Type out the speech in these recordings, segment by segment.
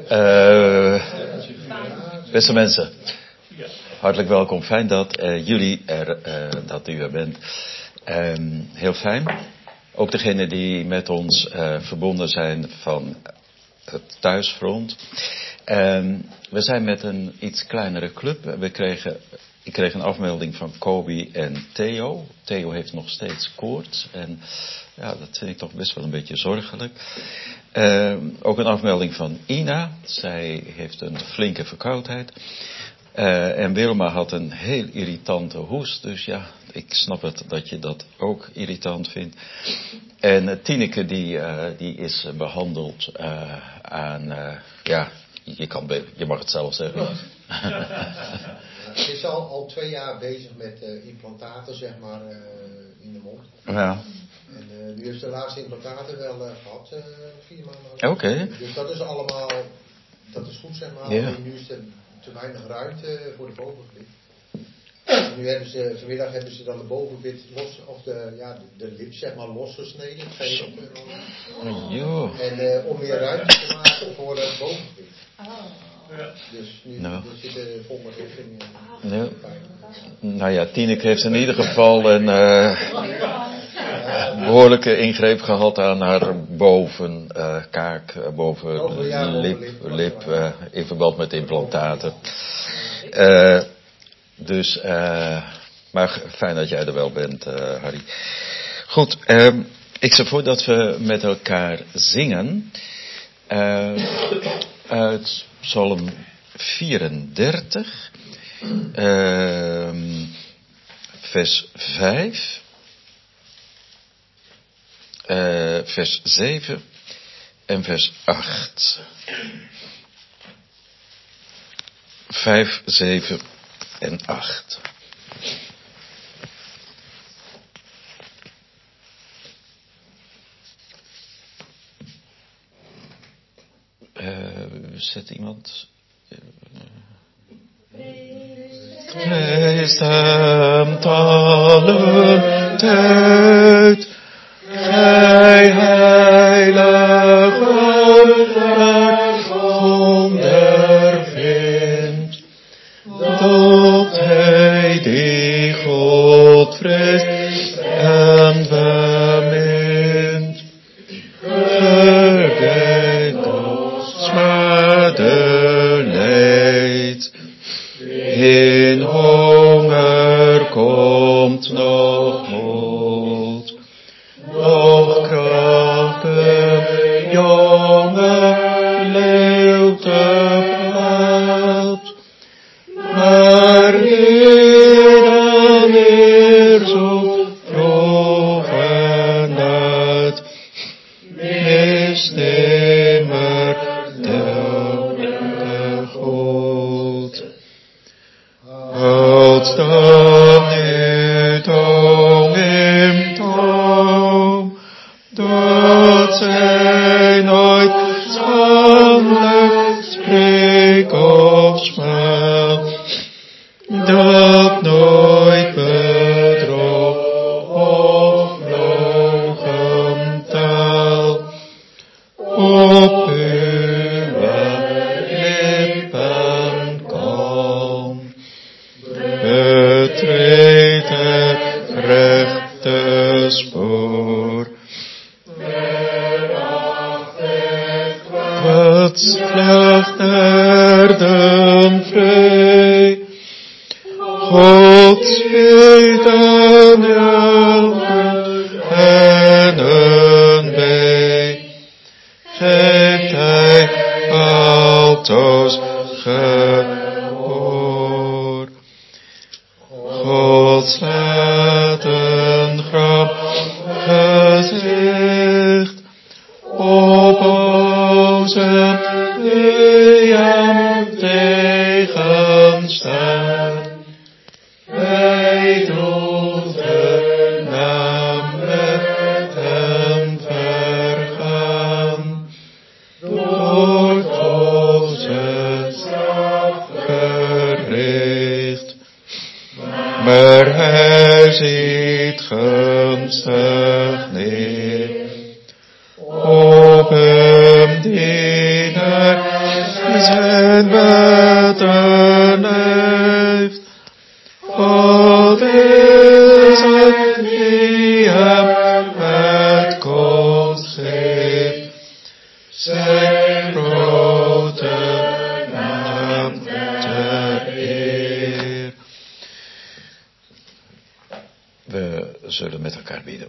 Beste mensen, hartelijk welkom. Fijn dat dat u er bent. Heel fijn. Ook degenen die met ons verbonden zijn van het thuisfront. We zijn met een iets kleinere club. Ik kreeg een afmelding van Kobi en Theo. Theo heeft nog steeds koorts. En ja, dat vind ik toch best wel een beetje zorgelijk. Ook een afmelding van Ina. Zij heeft een flinke verkoudheid. En Wilma had een heel irritante hoest. Dus ja, ik snap het dat je dat ook irritant vindt. En Tineke die is behandeld aan... je mag het zelf zeggen. Ze is al 2 jaar bezig met implantaten, zeg maar, in de mond. Ja. En nu heeft ze de laatste implantaten wel gehad, 4 maanden. Oké. Dus dat is allemaal, dat is goed, zeg maar. Yeah. En nu is er te weinig ruimte voor de bovenlip. Nu vanmiddag hebben ze dan de bovenlip los, of de lip, zeg maar, losgesneden. En om meer ruimte te maken voor het bovenlip. Ja. Dus nu zitten vol met richtingen. Nou ja, Tineke heeft in ieder geval een behoorlijke ingreep gehad aan haar bovenkaak, lip, in verband met implantaten. Maar fijn dat jij er wel bent, Harry. Goed, ik stel voor dat we met elkaar zingen uit Psalm 34, vers 5, vers 7 en vers 8. 5, 7 en 8. Zet iemand... Prijs hem alle tijd, gij heilige ondervindt, dat hij die God vreest en bemint. Gedenkt ons medelijdt, in honger komt nog moed, nog kracht de jonge leeuw te paard, maar eer dan eer zo vroeg en luid, is nimmer de goed. Houd dan nu tong in tong, dat zij nooit schandelijk spreek of smelt, dat nooit bedrog of logentaal op uw lippen komt. Betreed het rechte spoor. Wat slachterden vrij. God weet aan elke en een bij. Geeft hij altoos gehoor. God slaat een grap gezicht op boze die hem tegenstaan. Wij droegen naam met hem vergaan, door Goze straf gericht. Maar hij ziet gunstig neer op hem die naar wetten heeft. God is het die hem het komst geeft. Zijn grote naam ter eer. We zullen met elkaar bidden.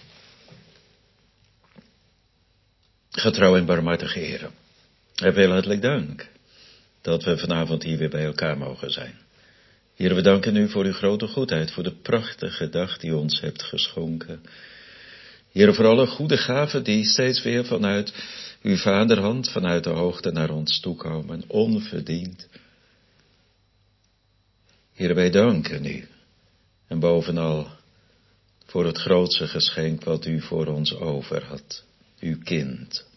Getrouw en barmhartige Heer, heb heel hartelijk dank dat we vanavond hier weer bij elkaar mogen zijn. Heer, we danken u voor uw grote goedheid, voor de prachtige dag die u ons hebt geschonken. Heer, voor alle goede gaven die steeds weer vanuit uw vaderhand, vanuit de hoogte naar ons toekomen, onverdiend. Heer, wij danken u. En bovenal voor het grootste geschenk wat u voor ons over had, uw kind.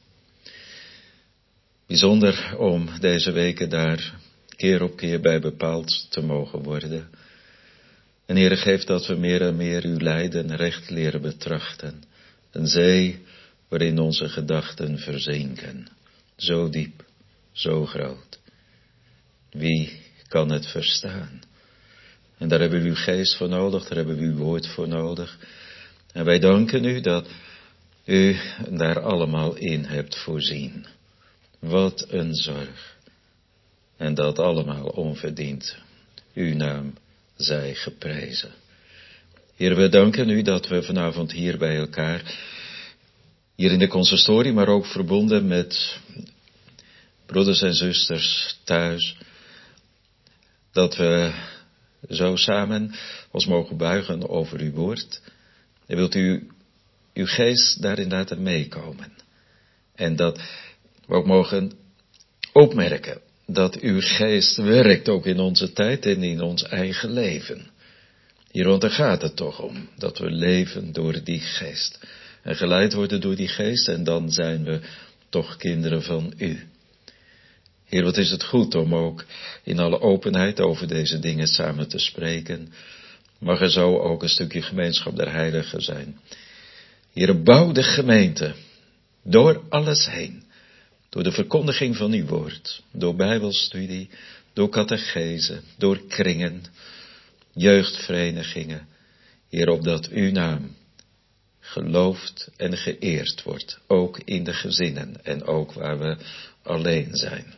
Bijzonder om deze weken daar keer op keer bij bepaald te mogen worden. En Heere, geef dat we meer en meer uw lijden recht leren betrachten. Een zee waarin onze gedachten verzinken. Zo diep, zo groot. Wie kan het verstaan? En daar hebben we uw geest voor nodig, daar hebben we uw woord voor nodig. En wij danken u dat u daar allemaal in hebt voorzien. Wat een zorg. En dat allemaal onverdiend. Uw naam zij geprezen. Heer, we danken u dat we vanavond hier bij elkaar, hier in de consistorie, maar ook verbonden met broeders en zusters thuis, dat we zo samen ons mogen buigen over uw woord. En wilt u uw geest daarin laten meekomen. En dat we ook mogen opmerken dat uw geest werkt ook in onze tijd en in ons eigen leven. Hier, want daar gaat het toch om, dat we leven door die geest. En geleid worden door die geest en dan zijn we toch kinderen van u. Heer, wat is het goed om ook in alle openheid over deze dingen samen te spreken. Mag er zo ook een stukje gemeenschap der heiligen zijn. Heer, bouw de gemeente door alles heen. Door de verkondiging van uw woord, door bijbelstudie, door catechese, door kringen, jeugdverenigingen. Heer, opdat uw naam geloofd en geëerd wordt, ook in de gezinnen en ook waar we alleen zijn.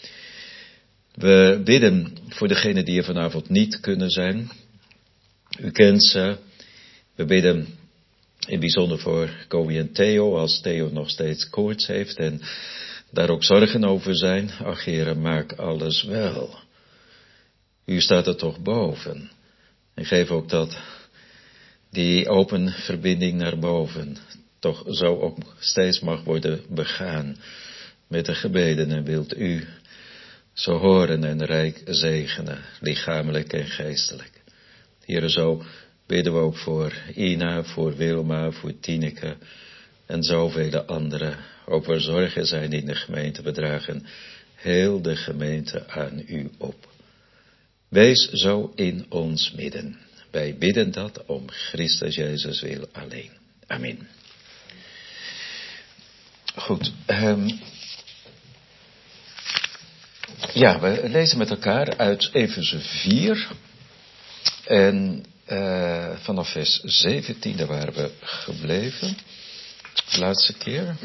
We bidden voor degenen die er vanavond niet kunnen zijn. U kent ze. We bidden in bijzonder voor Kobi en Theo, als Theo nog steeds koorts heeft en daar ook zorgen over zijn. Ach, Heere, maak alles wel. U staat er toch boven. En geef ook dat die open verbinding naar boven toch zo ook steeds mag worden begaan met de gebeden. En wilt u zo horen en rijk zegenen, lichamelijk en geestelijk. Heere, zo bidden we ook voor Ina, voor Wilma, voor Tineke en zoveel anderen. Ook waar zorgen zijn in de gemeente, we dragen heel de gemeente aan u op. Wees zo in ons midden. Wij bidden dat om Christus Jezus wil alleen. Amen. Goed. Ja, we lezen met elkaar uit Efeze 4. En vanaf vers 17, daar waren we gebleven. De laatste keer.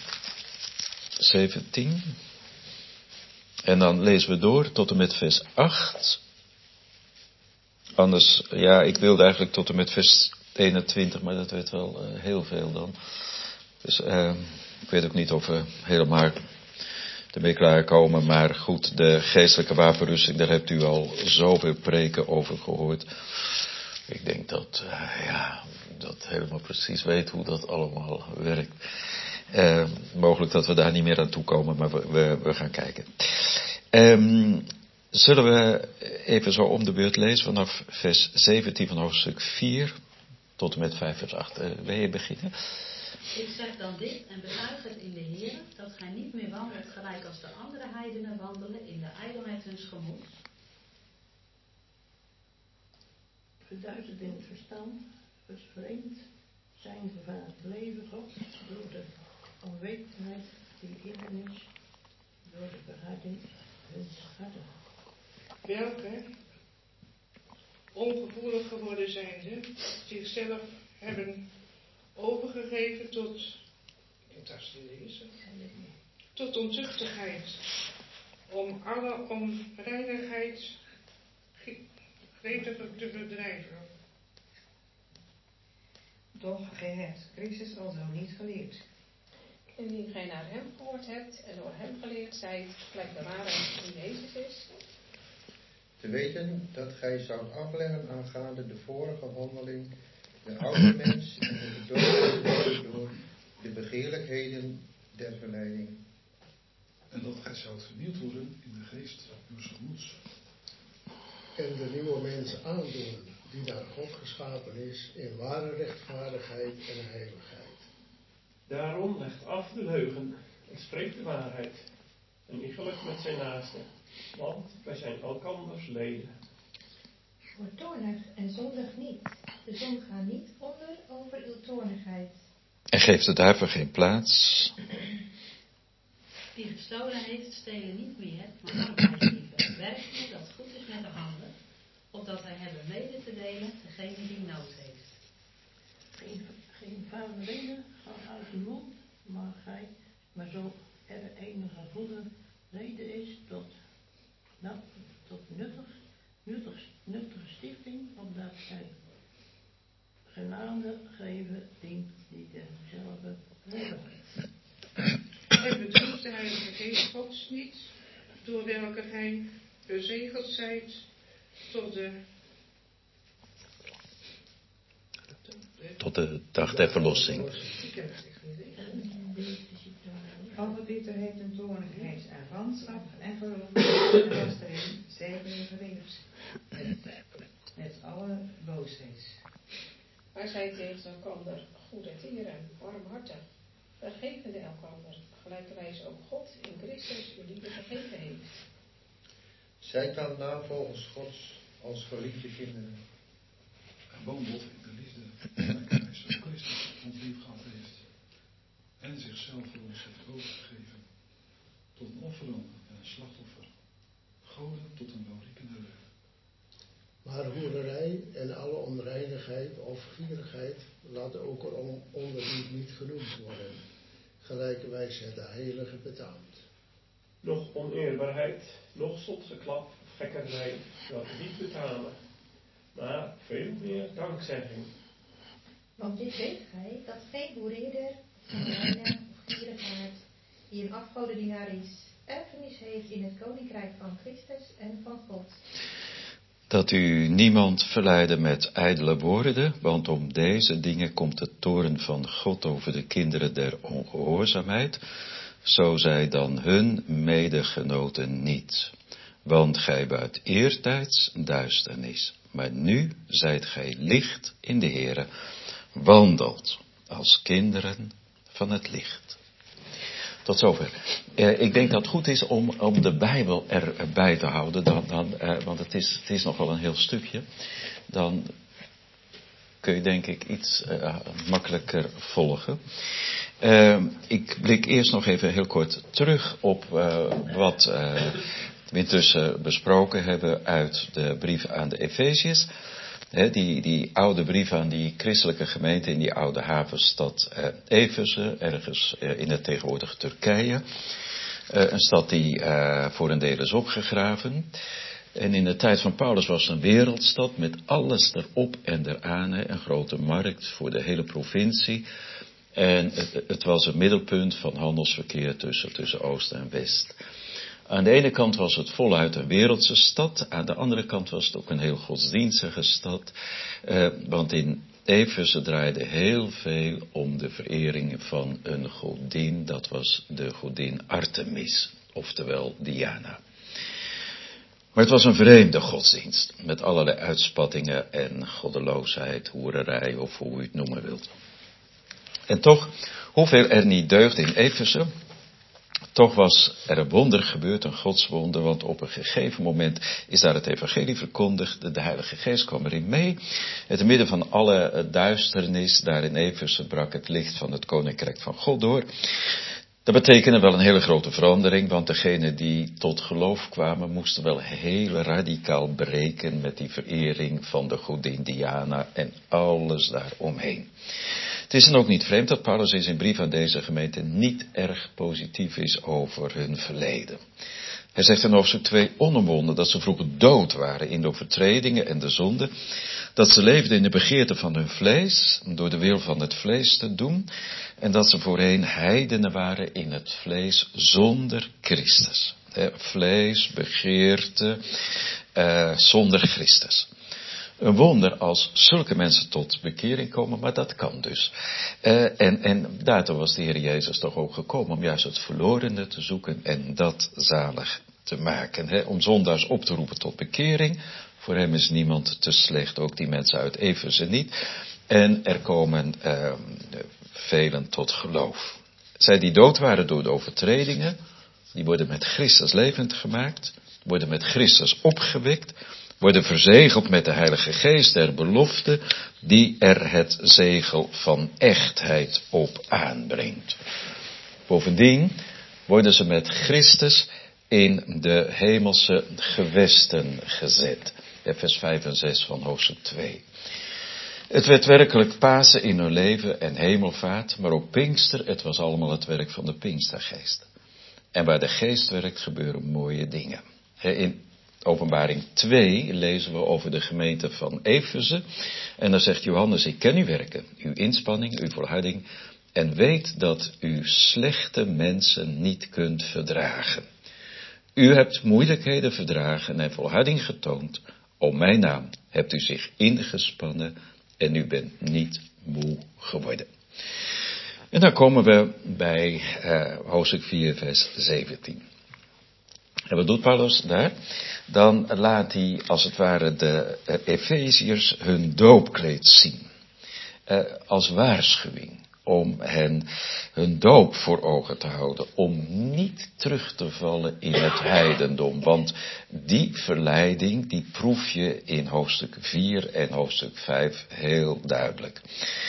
17. En dan lezen we door tot en met vers 8. Anders, ja, ik wilde eigenlijk tot en met vers 21, maar dat werd wel heel veel dan. Dus ik weet ook niet of we helemaal ermee klaarkomen. Maar goed, de geestelijke wapenrusting, daar hebt u al zoveel preken over gehoord. Ik denk dat, dat helemaal precies weet hoe dat allemaal werkt. Mogelijk dat we daar niet meer aan toe komen, maar we gaan kijken. Zullen we even zo om de beurt lezen vanaf vers 17 van hoofdstuk 4 tot en met 5 vers 8. Wil je beginnen? Ik zeg dan dit en betuig het in de Heer, dat gij niet meer wandelt gelijk als de andere heidenen wandelen in de ijdelheid huns gemoeds. Verduisterd in het verstand, vervreemd zijn van het leven God, door de onwetendheid die in hen is, door de verharding Welke, ongevoelig geworden zijnde, zichzelf hebben overgegeven tot ontuchtigheid, om alle onreinigheid gretiger te bedrijven. Doch gij hebt Christus alzo niet geleerd. Indien gij naar hem gehoord hebt en door hem geleerd zijt, gelijk de waarheid in Jezus is. Te weten dat gij zoudt afleggen aangaande de vorige wandeling, de oude mens en de gedood door de begeerlijkheden der verleiding. En dat gij zoudt vernieuwd worden in de geest uws gemoeds. En de nieuwe mens aandoen, die naar God geschapen is, in ware rechtvaardigheid en heiligheid. Daarom legt af de leugen en spreekt de waarheid, en iegelijk met zijn naaste, want wij zijn elkanders leden. Word toornig en zondig niet. De zon gaat niet onder over uw toornigheid. En geeft de duivel geen plaats. Die gestolen heeft, stelen niet meer, maar arbeid liever. Werken dat goed is met de handen, opdat hij hebben mede te delen degene die nood heeft. Geen vuile reden gaan uit uw mond, maar zo er enige goede reden is tot nuttige stichting, opdat zij genade geven dient die dezelfde worden. En bedroeft de Heilige Geest Gods niet, door welke gij bezegeld zijt tot de dag der verlossing. Alle Pieter heeft een toornigheid aan randschap en verloren en was erin, zij ben geweest. Met alle boosheid. Maar zij tegen elkander goede tieren, warmhartig, vergevende elkander, gelijkerwijs ook God in Christus jullie vergeven heeft. Zijt dan navolgers Gods als geliefde kinderen. En wandelt in de liefde, gelijk hij zoals Christus ons lief gehad heeft. En zichzelf voor ons heeft overgegeven. Tot een offerande en een slachtoffer. Goden tot een welriekende reuk. Maar hoererij en alle onreinigheid of gierigheid laat ook onder u niet genoemd worden, gelijkerwijs het de heilige betaamt. Nog oneerbaarheid, nog zotgeklap of gekkernij, dat niet betamen, maar veel meer dankzegging. Want dit weet gij, dat geen boereerder, onreine of gierigaard, die een afgodendienaar is, erfenis heeft in het koninkrijk van Christus en van God. Dat u niemand verleidde met ijdele woorden, want om deze dingen komt de toorn van God over de kinderen der ongehoorzaamheid, zo zij dan hun medegenoten niet. Want gij buit eertijds duisternis, maar nu zijt gij licht in de Heere, wandelt als kinderen van het licht. Tot zover. Ik denk dat het goed is om de Bijbel erbij te houden, want het is nog wel een heel stukje. Dan kun je denk ik iets makkelijker volgen. Ik blik eerst nog even heel kort terug op wat we intussen besproken hebben uit de brief aan de Efeziërs. Die oude brief aan die christelijke gemeente in die oude havenstad Efeze, ergens in het tegenwoordige Turkije. Een stad die voor een deel is opgegraven. En in de tijd van Paulus was het een wereldstad met alles erop en eraan. Een grote markt voor de hele provincie. En het was een middelpunt van handelsverkeer tussen Oost en West. Aan de ene kant was het voluit een wereldse stad. Aan de andere kant was het ook een heel godsdienstige stad. Want in Efeze draaide heel veel om de verering van een godin. Dat was de godin Artemis, oftewel Diana. Maar het was een vreemde godsdienst. Met allerlei uitspattingen en goddeloosheid, hoererij of hoe u het noemen wilt. En toch, hoeveel er niet deugde in Efeze, toch was er een wonder gebeurd, een godswonder, want op een gegeven moment is daar het evangelie verkondigd. De Heilige Geest kwam erin mee. In het midden van alle duisternis, daar in Efeze brak het licht van het koninkrijk van God door. Dat betekende wel een hele grote verandering, want degenen die tot geloof kwamen moesten wel heel radicaal breken met die verering van de godin Diana en alles daaromheen. Het is dan ook niet vreemd dat Paulus in zijn brief aan deze gemeente niet erg positief is over hun verleden. Hij zegt in hoofdstuk 2 onomwonden dat ze vroeger dood waren in de overtredingen en de zonde. Dat ze leefden in de begeerte van hun vlees, door de wil van het vlees te doen. En dat ze voorheen heidenen waren in het vlees zonder Christus. Vlees, begeerte, zonder Christus. Een wonder als zulke mensen tot bekering komen, maar dat kan dus. En daartoe was de Heer Jezus toch ook gekomen om juist het verlorene te zoeken en dat zalig te maken. Om zondaars op te roepen tot bekering. Voor hem is niemand te slecht, ook die mensen uit Efeze niet. En er komen velen tot geloof. Zij die dood waren door de overtredingen, die worden met Christus levend gemaakt, worden met Christus opgewekt, worden verzegeld met de Heilige Geest der belofte, die er het zegel van echtheid op aanbrengt. Bovendien worden ze met Christus in de hemelse gewesten gezet. Vers 5 en 6 van hoofdstuk 2. Het werd werkelijk Pasen in hun leven en hemelvaart, maar ook Pinkster, het was allemaal het werk van de Pinkstergeest. En waar de geest werkt gebeuren mooie dingen. In Openbaring 2 lezen we over de gemeente van Efeze. En dan zegt Johannes, ik ken uw werken, uw inspanning, uw volharding. En weet dat u slechte mensen niet kunt verdragen. U hebt moeilijkheden verdragen en volharding getoond. Om mijn naam hebt u zich ingespannen en u bent niet moe geworden. En dan komen we bij hoofdstuk 4 vers 17. En wat doet Paulus daar? Dan laat hij als het ware de Efeziërs hun doopkleed zien. Als waarschuwing om hen hun doop voor ogen te houden. Om niet terug te vallen in het heidendom. Want die verleiding die proef je in hoofdstuk 4 en hoofdstuk 5 heel duidelijk.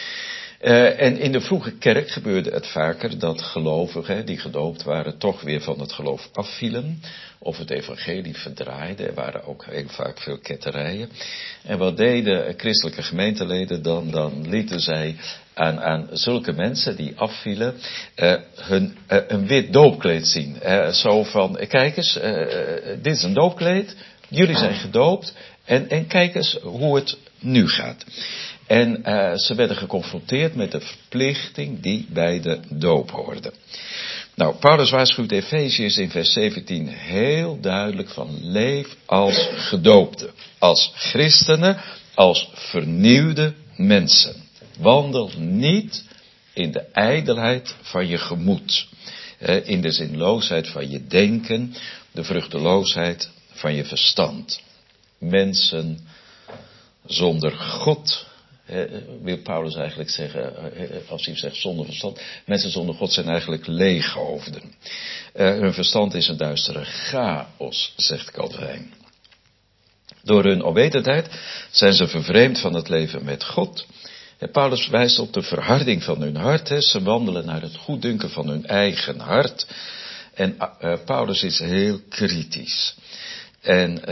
En in de vroege kerk gebeurde het vaker dat gelovigen die gedoopt waren toch weer van het geloof afvielen. Of het evangelie verdraaiden. Er waren ook heel vaak veel ketterijen. En wat deden christelijke gemeenteleden dan? Dan lieten zij aan zulke mensen die afvielen een wit doopkleed zien. Zo van, kijk eens, dit is een doopkleed. Jullie zijn gedoopt. En kijk eens hoe het nu gaat. En ze werden geconfronteerd met de verplichting die bij de doop hoorde. Nou, Paulus waarschuwt de Efeziërs in vers 17 heel duidelijk van leef als gedoopten, als christenen, als vernieuwde mensen. Wandel niet in de ijdelheid van je gemoed, in de zinloosheid van je denken, de vruchteloosheid van je verstand. Mensen zonder God, wil Paulus eigenlijk zeggen, als hij zegt zonder verstand. Mensen zonder God zijn eigenlijk leeghoofden. Hun verstand is een duistere chaos, zegt Calvijn. Door hun onwetendheid zijn ze vervreemd van het leven met God. Paulus wijst op de verharding van hun hart. Ze wandelen naar het goeddunken van hun eigen hart. En Paulus is heel kritisch. En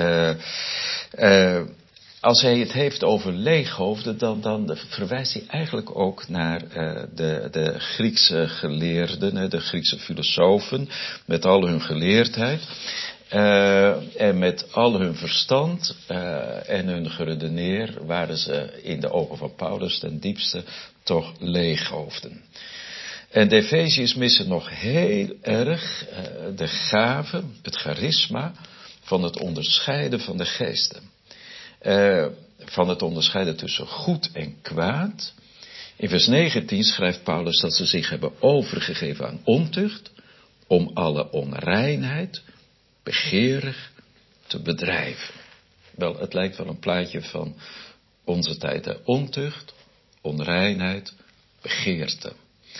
als hij het heeft over leeghoofden, dan verwijst hij eigenlijk ook naar de Griekse geleerden, de Griekse filosofen, met al hun geleerdheid. En met al hun verstand en hun geredeneer waren ze in de ogen van Paulus ten diepste toch leeghoofden. En de Efeziërs missen nog heel erg de gave, het charisma van het onderscheiden van de geesten. Van het onderscheiden tussen goed en kwaad. In vers 19 schrijft Paulus dat ze zich hebben overgegeven aan ontucht, om alle onreinheid begeerig te bedrijven. Wel, het lijkt wel een plaatje van onze tijd. Hè? Ontucht, onreinheid, begeerte.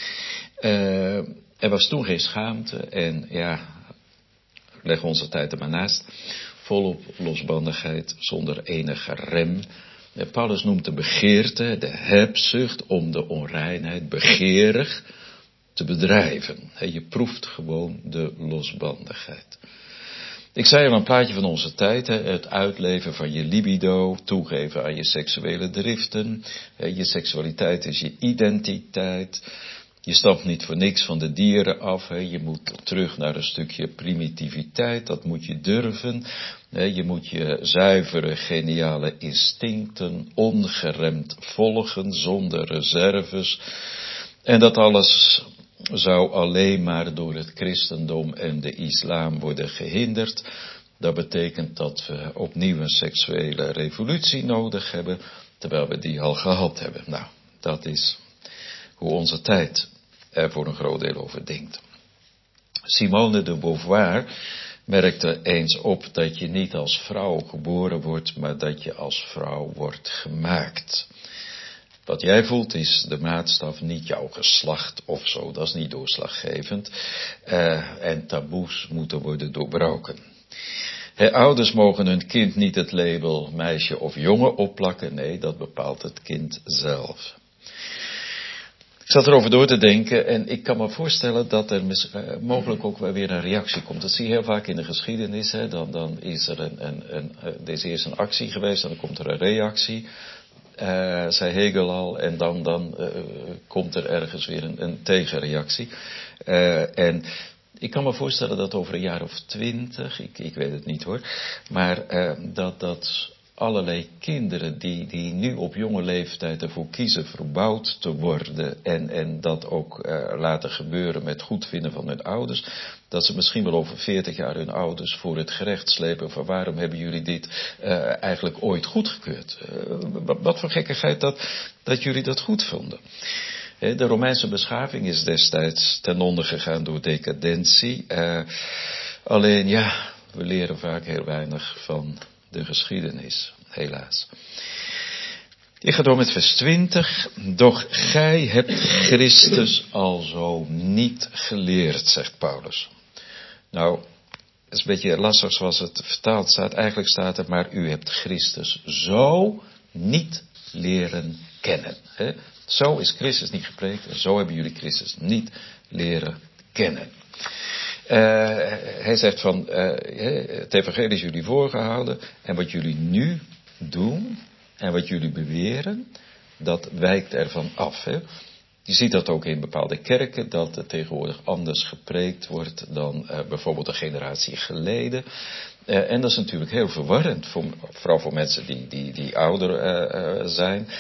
Er was toen geen schaamte en ja, leg onze tijd er maar naast. Volop losbandigheid, zonder enige rem. Paulus noemt de begeerte, de hebzucht om de onreinheid begeerig te bedrijven. Je proeft gewoon de losbandigheid. Ik zei al een plaatje van onze tijd, het uitleven van je libido, toegeven aan je seksuele driften. Je seksualiteit is je identiteit. Je stamt niet voor niks van de dieren af. Je moet terug naar een stukje primitiviteit, dat moet je durven. Je moet je zuivere, geniale instincten ongeremd volgen, zonder reserves. En dat alles zou alleen maar door het christendom en de islam worden gehinderd. Dat betekent dat we opnieuw een seksuele revolutie nodig hebben, terwijl we die al gehad hebben. Nou, dat is hoe onze tijd er voor een groot deel over denkt. Simone de Beauvoir merkte eens op dat je niet als vrouw geboren wordt, maar dat je als vrouw wordt gemaakt. Wat jij voelt is de maatstaf, niet jouw geslacht of zo, dat is niet doorslaggevend. En taboes moeten worden doorbroken. Ouders mogen hun kind niet het label meisje of jongen opplakken, nee, dat bepaalt het kind zelf. Ik zat erover door te denken en ik kan me voorstellen dat er mogelijk ook wel weer een reactie komt. Dat zie je heel vaak in de geschiedenis. Dan is er er is eerst een actie geweest en dan komt er een reactie. Zei Hegel al, en dan komt er ergens weer een tegenreactie. En ik kan me voorstellen dat over een jaar of 20, ik weet het niet hoor, maar dat allerlei kinderen die nu op jonge leeftijd ervoor kiezen verbouwd te worden en dat ook laten gebeuren met goedvinden van hun ouders, dat ze misschien wel over 40 jaar hun ouders voor het gerecht slepen van waarom hebben jullie dit eigenlijk ooit goedgekeurd? Wat voor gekkigheid dat jullie dat goed vonden. De Romeinse beschaving is destijds ten onder gegaan door decadentie. Alleen ja, we leren vaak heel weinig van de geschiedenis, helaas. Ik ga door met vers 20. Doch gij hebt Christus alzo niet geleerd, zegt Paulus. Nou, het is een beetje lastig zoals het vertaald staat. Eigenlijk staat er, maar u hebt Christus zo niet leren kennen. Zo is Christus niet gepreekt en zo hebben jullie Christus niet leren kennen. Hij zegt van, het evangelie is jullie voorgehouden en wat jullie nu doen en wat jullie beweren, dat wijkt ervan af. Je ziet dat ook in bepaalde kerken, dat het tegenwoordig anders gepreekt wordt dan bijvoorbeeld een generatie geleden. En dat is natuurlijk heel verwarrend, vooral voor mensen die ouder zijn.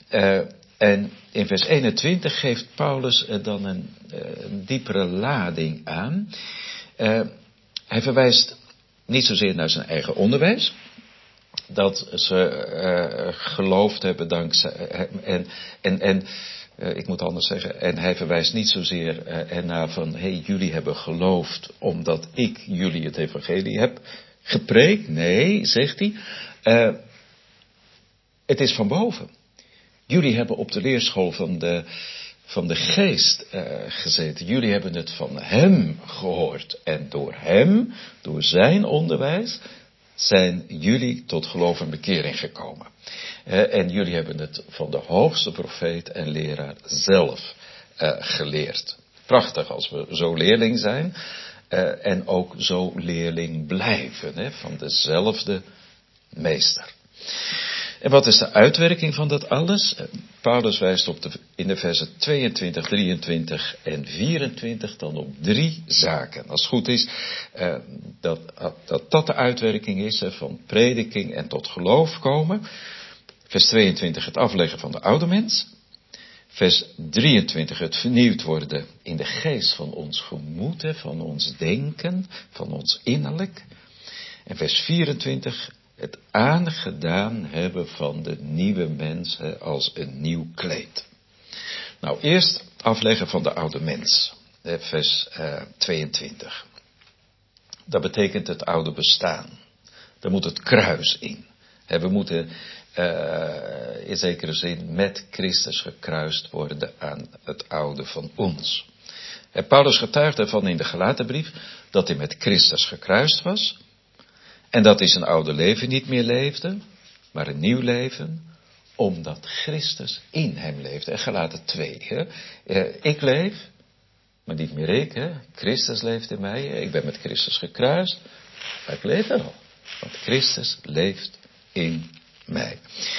En in vers 21 geeft Paulus dan een diepere lading aan. Hij verwijst niet zozeer naar zijn eigen onderwijs, dat ze geloofd hebben dankzij en ik moet anders zeggen, en hij verwijst niet zozeer ernaar van, jullie hebben geloofd omdat ik jullie het evangelie heb gepreekt. Nee, zegt hij, het is van boven. Jullie hebben op de leerschool van de geest gezeten. Jullie hebben het van hem gehoord. En door hem, door zijn onderwijs, zijn jullie tot geloof en bekering gekomen. En jullie hebben het van de hoogste profeet en leraar zelf geleerd. Prachtig als we zo leerling zijn. En ook zo leerling blijven. Van dezelfde meester. En wat is de uitwerking van dat alles? Paulus wijst in de versen 22, 23 en 24 dan op 3 zaken. Als het goed is, dat de uitwerking is van prediking en tot geloof komen. Vers 22 het afleggen van de oude mens. Vers 23 het vernieuwd worden in de geest van ons gemoed, van ons denken, van ons innerlijk. En vers 24 het aangedaan hebben van de nieuwe mens als een nieuw kleed. Nou, eerst afleggen van de oude mens. Vers 22. Dat betekent het oude bestaan. Daar moet het kruis in. We moeten in zekere zin met Christus gekruist worden aan het oude van ons. Paulus getuigt ervan in de Galatenbrief dat hij met Christus gekruist was. En dat hij zijn oude leven niet meer leefde, maar een nieuw leven, omdat Christus in hem leefde. En Galaten 2. Ik leef, Maar niet meer ik, hè. Christus leeft in mij. Ik ben met Christus gekruist. Maar ik leef er al. Want Christus leeft in mij.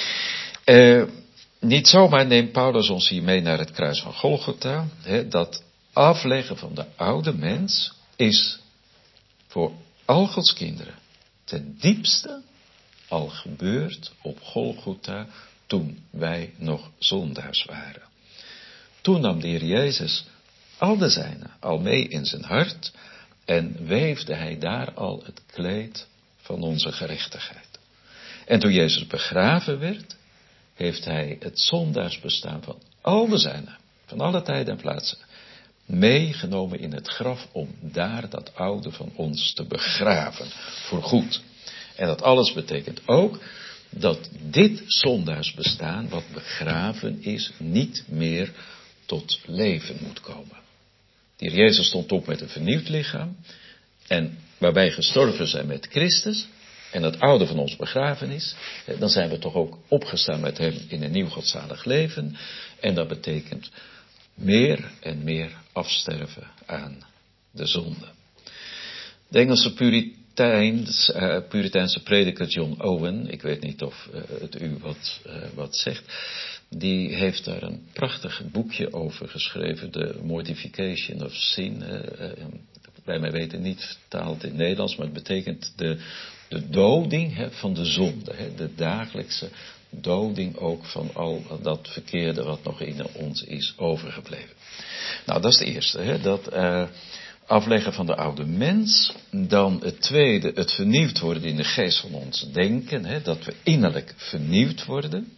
Niet zomaar neemt Paulus ons hier mee naar het kruis van Golgotha. Dat afleggen van de oude mens is voor al Gods kinderen ten diepste al gebeurd op Golgotha toen wij nog zondaars waren. Toen nam de Heer Jezus al de zijnen al mee in zijn hart en weefde hij daar al het kleed van onze gerechtigheid. En toen Jezus begraven werd, heeft hij het zondaarsbestaan van al de zijnen, van alle tijden en plaatsen, meegenomen in het graf om daar dat oude van ons te begraven, voorgoed. En dat alles betekent ook dat dit zondaarsbestaan, wat begraven is, niet meer tot leven moet komen. De Heer Jezus stond op met een vernieuwd lichaam, en waarbij gestorven zijn met Christus, en dat oude van ons begraven is, dan zijn we toch ook opgestaan met hem in een nieuw godzalig leven. En dat betekent meer en meer afsterven aan de zonde. De Engelse Puriteinse prediker John Owen, ik weet niet of het u wat zegt, die heeft daar een prachtig boekje over geschreven, The Mortification of Sin. Bij mij weten niet vertaald in het Nederlands, maar het betekent de doding van de zonde. De dagelijkse doding ook van al dat verkeerde wat nog in ons is overgebleven. Nou, dat is het eerste. Dat afleggen van de oude mens. Dan het tweede, het vernieuwd worden in de geest van ons denken. Dat we innerlijk vernieuwd worden.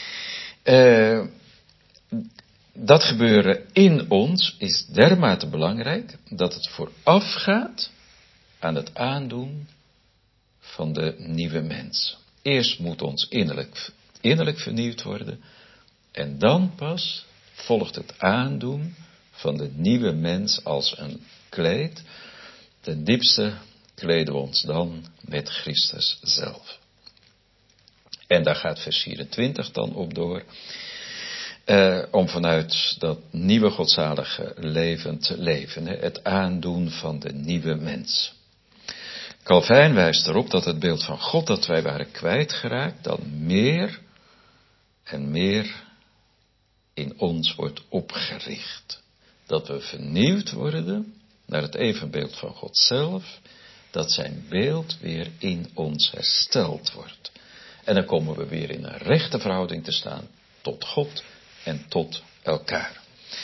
Dat gebeuren in ons is dermate belangrijk dat het voorafgaat aan het aandoen van de nieuwe mens. Eerst moet ons innerlijk vernieuwd worden en dan pas volgt het aandoen van de nieuwe mens als een kleed. Ten diepste kleden we ons dan met Christus zelf. En daar gaat vers 24 dan op door. Om vanuit dat nieuwe godzalige leven te leven. Het aandoen van de nieuwe mens. Calvijn wijst erop dat het beeld van God dat wij waren kwijtgeraakt, dan meer en meer in ons wordt opgericht. Dat we vernieuwd worden naar het evenbeeld van God zelf, dat zijn beeld weer in ons hersteld wordt. En dan komen we weer in een rechte verhouding te staan tot God en tot elkaar.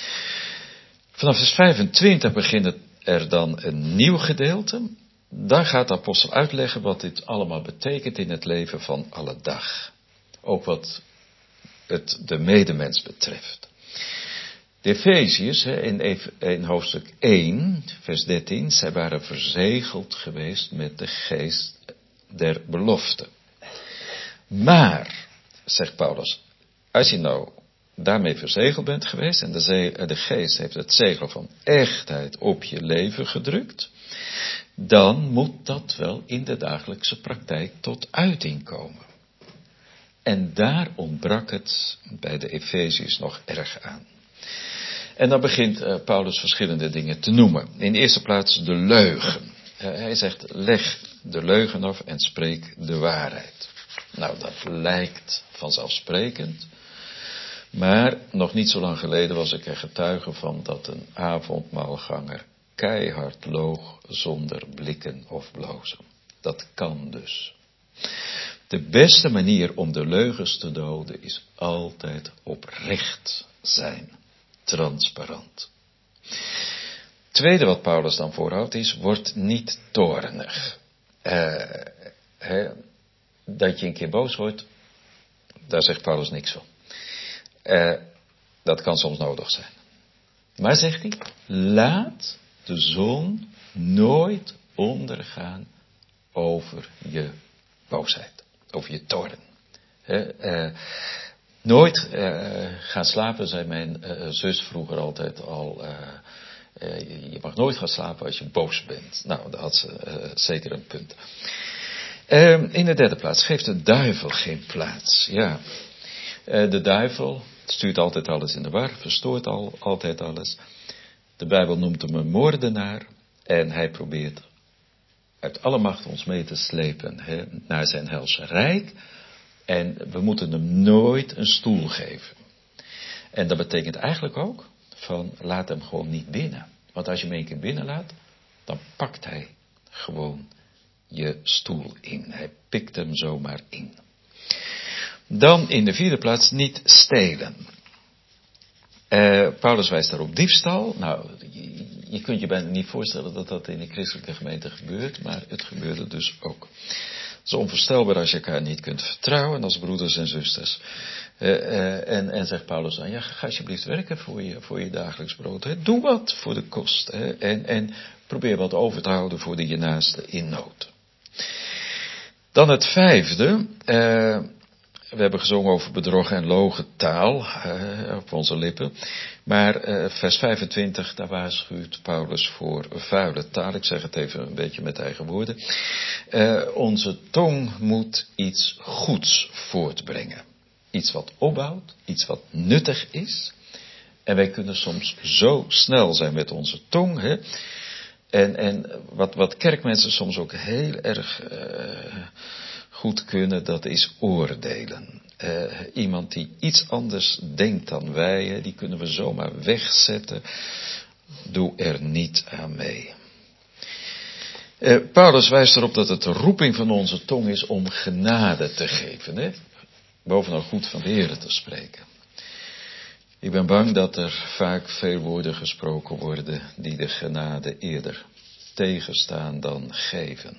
Vanaf vers 25 begint er dan een nieuw gedeelte. Daar gaat de apostel uitleggen wat dit allemaal betekent in het leven van alle dag. Ook wat het de medemens betreft. De Efeziërs in hoofdstuk 1, vers 13, zij waren verzegeld geweest met de geest der belofte. Maar, zegt Paulus, als je nou daarmee verzegeld bent geweest en de geest heeft het zegel van echtheid op je leven gedrukt, dan moet dat wel in de dagelijkse praktijk tot uiting komen. En daar ontbrak het bij de Efeziërs nog erg aan. En dan begint Paulus verschillende dingen te noemen. In de eerste plaats de leugen. Hij zegt, leg de leugen af en spreek de waarheid. Nou, dat lijkt vanzelfsprekend. Maar nog niet zo lang geleden was ik er getuige van dat een avondmaalganger keihard loog zonder blikken of blozen. Dat kan dus. De beste manier om de leugens te doden is altijd oprecht zijn. Transparant. Tweede wat Paulus dan voorhoudt is, word niet toornig. Dat je een keer boos wordt, daar zegt Paulus niks van. Dat kan soms nodig zijn. Maar zegt hij, laat de zon nooit ondergaan over je boosheid, over je toorn. Nooit gaan slapen, zei mijn zus vroeger altijd al. Je mag nooit gaan slapen als je boos bent. Nou, daar had ze zeker een punt. In de derde plaats, geeft de duivel geen plaats. Ja, de duivel stuurt altijd alles in de war, verstoort altijd alles. De Bijbel noemt hem een moordenaar. En hij probeert uit alle macht ons mee te slepen naar zijn helse rijk. En we moeten hem nooit een stoel geven. En dat betekent eigenlijk ook van laat hem gewoon niet binnen. Want als je hem een keer binnenlaat, dan pakt hij gewoon je stoel in. Hij pikt hem zomaar in. Dan in de vierde plaats niet stelen. Paulus wijst daarop diefstal. Nou, je kunt je bijna niet voorstellen dat dat in de christelijke gemeente gebeurt, maar het gebeurde dus ook. Het is onvoorstelbaar als je elkaar niet kunt vertrouwen als broeders en zusters. En zegt Paulus dan, ja, ga alsjeblieft werken voor je dagelijks brood. Hè. Doe wat voor de kost. Hè. En probeer wat over te houden voor je naaste in nood. Dan het vijfde. We hebben gezongen over bedrog en logentaal op onze lippen. Maar vers 25, daar waarschuwt Paulus voor vuile taal. Ik zeg het even een beetje met eigen woorden. Onze tong moet iets goeds voortbrengen. Iets wat opbouwt, iets wat nuttig is. En wij kunnen soms zo snel zijn met onze tong. Hè? En wat kerkmensen soms ook heel erg goed kunnen, dat is oordelen. Iemand die iets anders denkt dan wij, die kunnen we zomaar wegzetten. Doe er niet aan mee. Paulus wijst erop dat het de roeping van onze tong is om genade te geven. Hè? Bovenal goed van de Heer te spreken. Ik ben bang dat er vaak veel woorden gesproken worden die de genade eerder tegenstaan dan geven.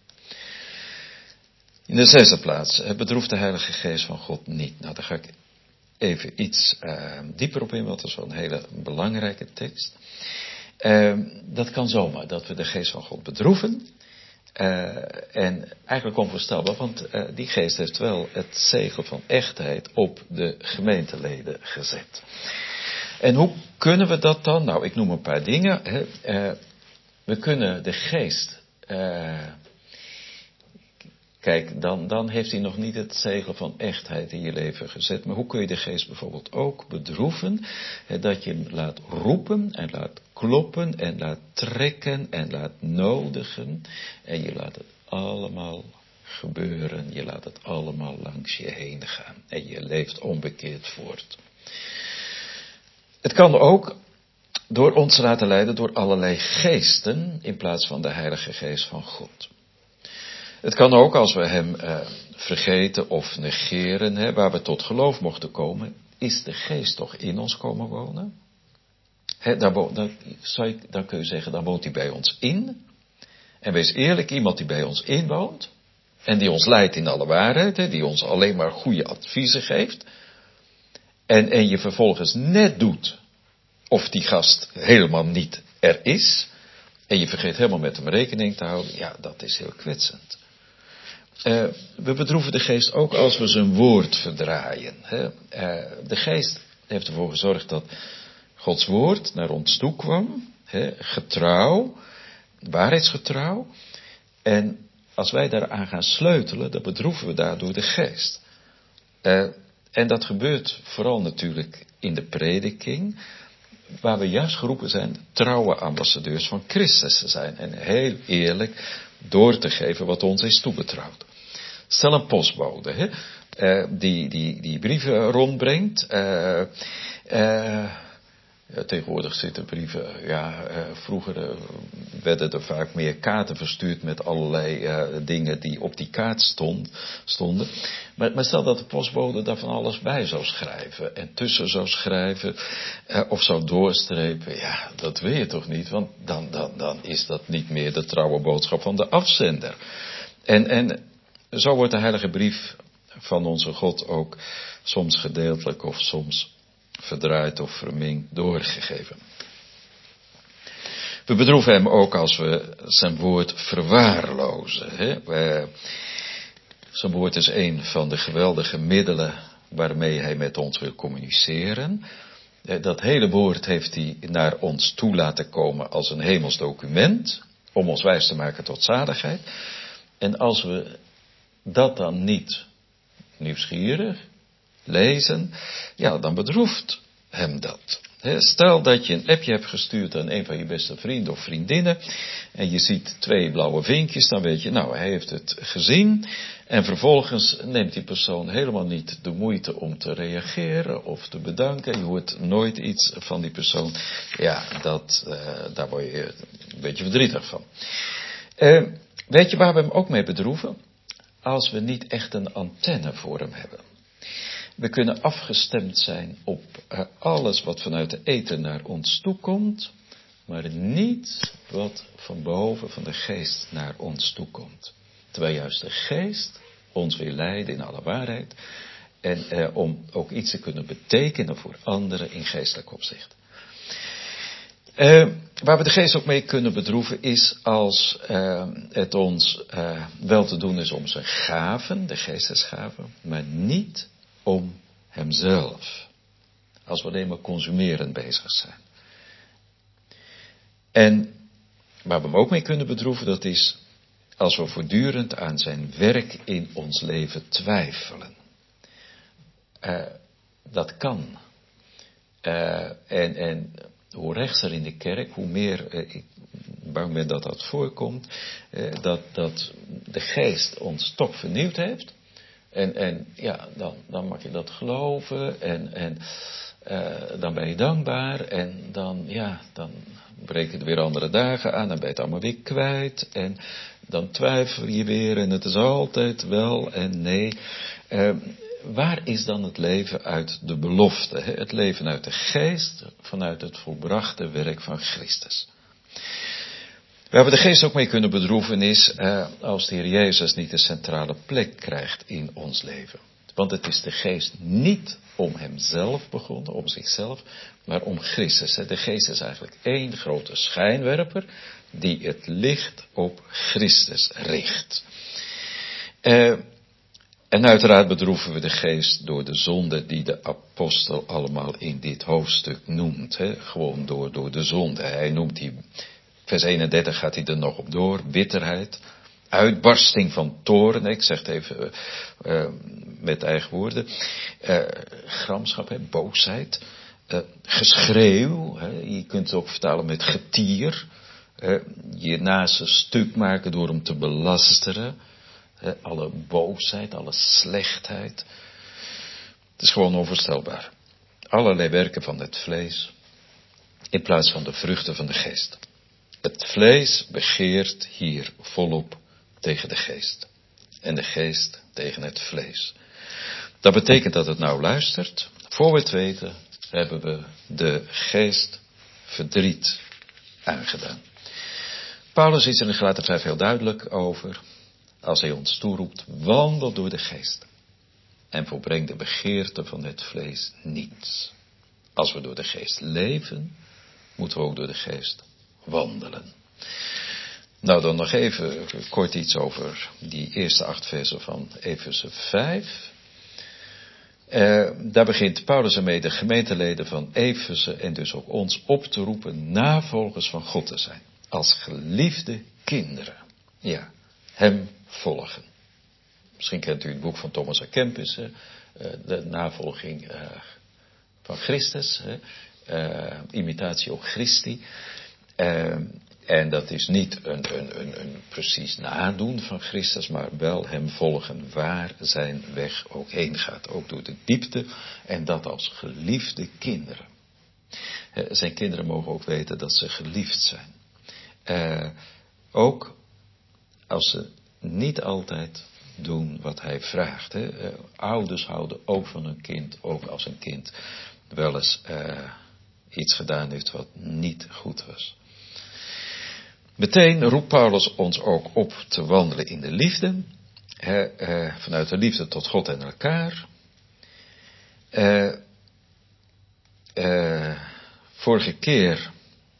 In de zesde plaats, het bedroeft de Heilige Geest van God niet. Nou, daar ga ik even iets dieper op in, want dat is wel een hele belangrijke tekst. Dat kan zomaar, dat we de Geest van God bedroeven. En eigenlijk onvoorstelbaar, want die Geest heeft wel het zegel van echtheid op de gemeenteleden gezet. En hoe kunnen we dat dan? Nou, ik noem een paar dingen. We kunnen de Geest... Kijk, dan heeft hij nog niet het zegel van echtheid in je leven gezet. Maar hoe kun je de Geest bijvoorbeeld ook bedroeven? Dat je hem laat roepen en laat kloppen en laat trekken en laat nodigen. En je laat het allemaal gebeuren. Je laat het allemaal langs je heen gaan. En je leeft onbekeerd voort. Het kan ook door ons laten leiden door allerlei geesten in plaats van de Heilige Geest van God. Het kan ook als we hem vergeten of negeren, waar we tot geloof mochten komen, is de Geest toch in ons komen wonen? Dan kun je zeggen, dan woont hij bij ons in. En wees eerlijk, iemand die bij ons inwoont en die ons leidt in alle waarheid, die ons alleen maar goede adviezen geeft. En je vervolgens net doet of die gast helemaal niet er is. En je vergeet helemaal met hem rekening te houden. Ja, dat is heel kwetsend. We bedroeven de Geest ook als we zijn woord verdraaien. De Geest heeft ervoor gezorgd dat Gods woord naar ons toe kwam. Getrouw, waarheidsgetrouw. En als wij daaraan gaan sleutelen, dan bedroeven we daardoor de Geest. En dat gebeurt vooral natuurlijk in de prediking, waar we juist geroepen zijn trouwe ambassadeurs van Christus te zijn. En heel eerlijk door te geven wat ons is toebetrouwd. Stel een postbode, die brieven rondbrengt. Tegenwoordig zitten brieven, vroeger werden er vaak meer kaarten verstuurd met allerlei dingen die op die kaart stonden. Maar stel dat de postbode daar van alles bij zou schrijven en tussen zou schrijven of zou doorstrepen. Ja, dat wil je toch niet, want dan is dat niet meer de trouwe boodschap van de afzender. En zo wordt de heilige brief van onze God ook soms gedeeltelijk of soms verdraaid of verminkt doorgegeven. We bedroeven hem ook als we zijn woord verwaarlozen. Zijn woord is een van de geweldige middelen waarmee hij met ons wil communiceren. Dat hele woord heeft hij naar ons toe laten komen als een hemels document, om ons wijs te maken tot zaligheid. En als we dat dan niet nieuwsgierig lezen, ja, dan bedroeft hem dat. Stel dat je een appje hebt gestuurd aan een van je beste vrienden of vriendinnen. En je ziet 2 blauwe vinkjes. Dan weet je, nou, hij heeft het gezien. En vervolgens neemt die persoon helemaal niet de moeite om te reageren of te bedanken. Je hoort nooit iets van die persoon. Ja, daar word je een beetje verdrietig van. Weet je waar we hem ook mee bedroeven? Als we niet echt een antenne voor hem hebben. We kunnen afgestemd zijn op alles wat vanuit de ether naar ons toe komt, maar niet wat van boven van de geest naar ons toe komt. Terwijl juist de geest ons wil leiden in alle waarheid en om ook iets te kunnen betekenen voor anderen in geestelijk opzicht. Waar we de geest ook mee kunnen bedroeven is als het ons wel te doen is om zijn gaven, de geestesgaven, maar niet om hemzelf. Als we alleen maar consumerend bezig zijn. En waar we hem ook mee kunnen bedroeven, dat is als we voortdurend aan zijn werk in ons leven twijfelen. Dat kan. En hoe rechtser in de kerk, hoe meer ik bang ben dat dat voorkomt, dat de geest ons toch vernieuwd heeft. En ja, dan mag je dat geloven en dan ben je dankbaar en dan breken er weer andere dagen aan, dan ben je het allemaal weer kwijt en dan twijfel je weer en het is altijd wel en nee. Waar is dan het leven uit de belofte? Het leven uit de geest, vanuit het volbrachte werk van Christus. Waar we de geest ook mee kunnen bedroeven is als de Heer Jezus niet de centrale plek krijgt in ons leven. Want het is de geest niet om hemzelf begonnen, om zichzelf, maar om Christus. De geest is eigenlijk één grote schijnwerper die het licht op Christus richt. En uiteraard bedroeven we de geest door de zonde die de apostel allemaal in dit hoofdstuk noemt. Gewoon door de zonde. Hij noemt die, vers 31 gaat hij er nog op door, bitterheid, uitbarsting van toorn, ik zeg het even met eigen woorden, gramschap, boosheid, geschreeuw, je kunt het ook vertalen met getier, je naast stuk maken door hem te belasteren, alle boosheid, alle slechtheid. Het is gewoon onvoorstelbaar. Allerlei werken van het vlees, in plaats van de vruchten van de geest. Het vlees begeert hier volop tegen de geest. En de geest tegen het vlees. Dat betekent dat het nou luistert. Voor we het weten hebben we de geest verdriet aangedaan. Paulus is er in Galaten 5 heel duidelijk over. Als hij ons toeroept, wandel door de geest. En volbreng de begeerte van het vlees niet. Als we door de geest leven, moeten we ook door de geest wandelen. Nou, dan nog even kort iets over die eerste 8 versen van Efeze 5. Daar begint Paulus ermee de gemeenteleden van Efeze en dus ook ons op te roepen navolgers van God te zijn. Als geliefde kinderen. Ja, hem volgen. Misschien kent u het boek van Thomas à Kempis, de navolging van Christus, imitatio Christi. En dat is niet een precies nadoen van Christus, maar wel hem volgen waar zijn weg ook heen gaat. Ook door de diepte en dat als geliefde kinderen. Zijn kinderen mogen ook weten dat ze geliefd zijn. Ook als ze niet altijd doen wat hij vraagt. Ouders houden ook van hun kind, ook als een kind wel eens iets gedaan heeft wat niet goed was. Meteen roept Paulus ons ook op te wandelen in de liefde. Vanuit de liefde tot God en elkaar. Vorige keer